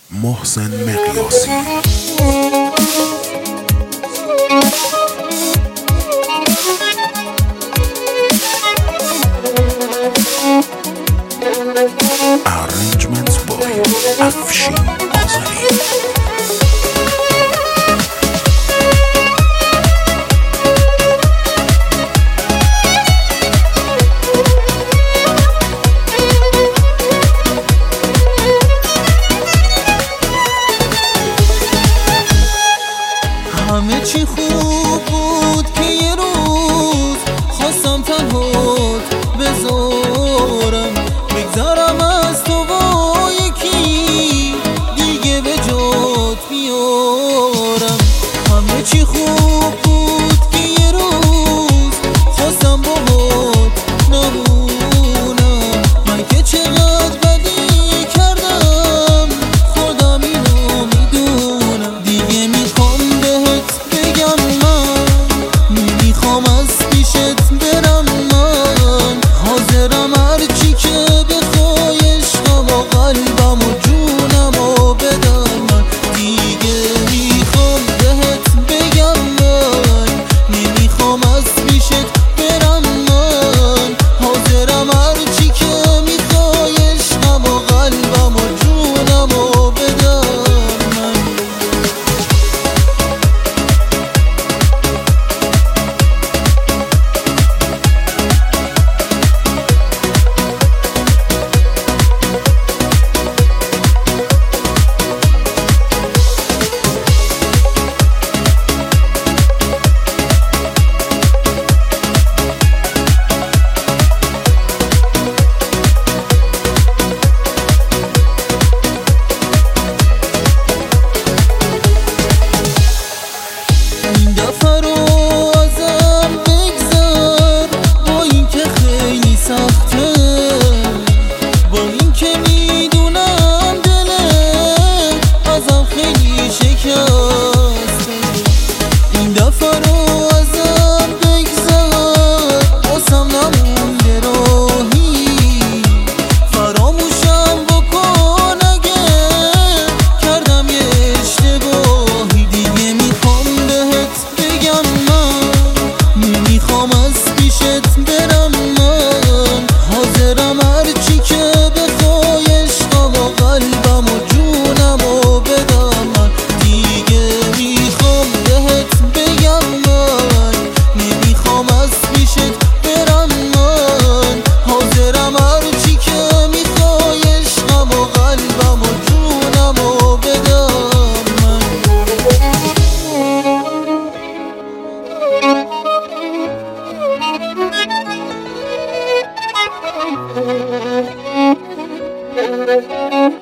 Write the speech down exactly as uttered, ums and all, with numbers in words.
محسن مقیاسی. Arrangements by افشین آذری. همه چی خوب بود که یه روز خواستم تنهات بذارم، بگذارم از تو با یکی دیگه به جات بیارم. همه چی خوب بود که یه روز خواستم باهات نمونم، من که چقدر بدی کردم خودم اینو میدونم. دیگه میخوام بگم من نمیخوام از پیشت برم، من حاضرم هرچی که بخوای عشقم و قلبم و جونم و بدم. من دیگه میخوام بهت بگم من نمیخوام از پیشت برم، من حاضرم هرچی که میخوای عشقم و قلبم و جونم و بدم. این دفعه رو ازم بگذر، با این که خیلی سخته، با این که میدونم دلت ازم خیلی شکسته. این دفعه رو ازم بگذر، بازم نمونده راهی، فراموشم بکن اگه کردم یه اشتباهی. دیگه میخوام بگم من نمیخوام از پیشت برم، من حاضرم هرچی که بخوای عشقم و قلبم و جونم و بدم. من دیگه میخوام بهت بگم من نمیخوام از پیشت برم، من حاضرم هرچی که میخوای عشقم و قلبم و جونم و بدم. من